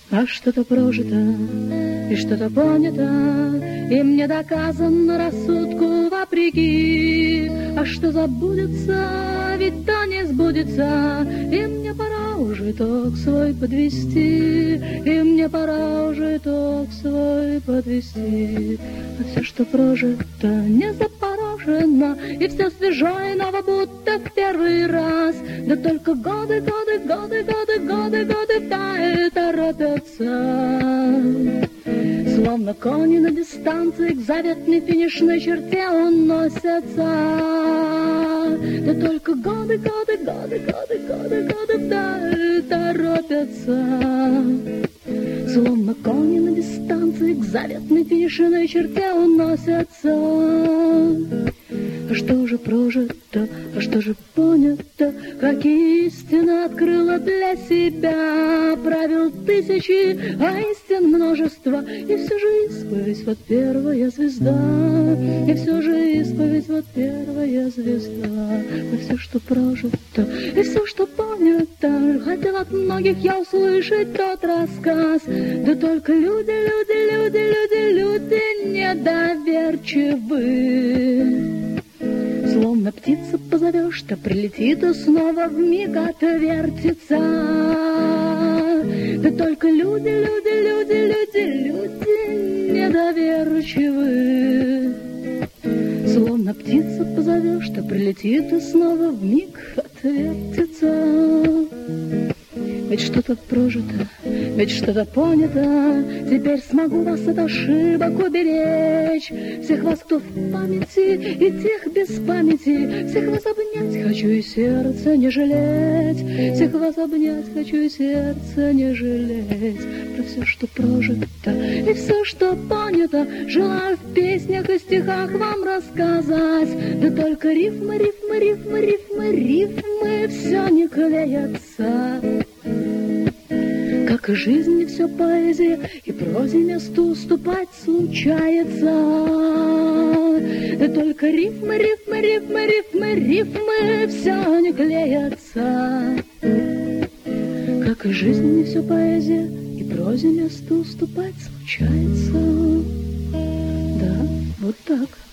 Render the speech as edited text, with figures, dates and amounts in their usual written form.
А что-то прожито и что-то понято, и мне доказано рассудку вопреки. А что забудется, ведь то не сбудется, и мне пора уже итог свой подвести, и мне пора уже итог свой подвести. А все, что прожито, не запорожено, и все свежо и ново, будто в первый раз. Да только годы тают, торопятся. Словно кони на дистанции к заветной финишной черте уносятся. Да только годы тают, торопятся. Словно кони на дистанции к заветной финишной черте уносятся. А что же прожито, а что же понято, какие истины открыла для себя. Правил тысячи, а истин множество, и все же исповедь вот первая звезда, и все же исповедь вот первая звезда. А все, что прожито, и все, что понято, хотел от многих я услышать тот рассказ. Да только люди недоверчивы. Словно птица позовешь, то прилетит и снова вмиг отвертится. Да только люди недоверчивы. Словно птица позовешь, то прилетит и снова вмиг отвертится. Ведь что-то прожито, ведь что-то понято, теперь смогу вас от ошибок уберечь. Всех вас, кто в памяти, и тех без памяти, всех вас обнять хочу и сердце не жалеть. Всех вас обнять хочу и сердце не жалеть. Про все, что прожито, и все, что понято, желаю в песнях и стихах вам рассказать. Да только рифмы все не клеятся. Как и жизнь, все поэзия, и прозе место уступать случается. Да только рифмы все не клеятся. Как и жизнь, все поэзия, и прозе место уступать случается. Да, вот так.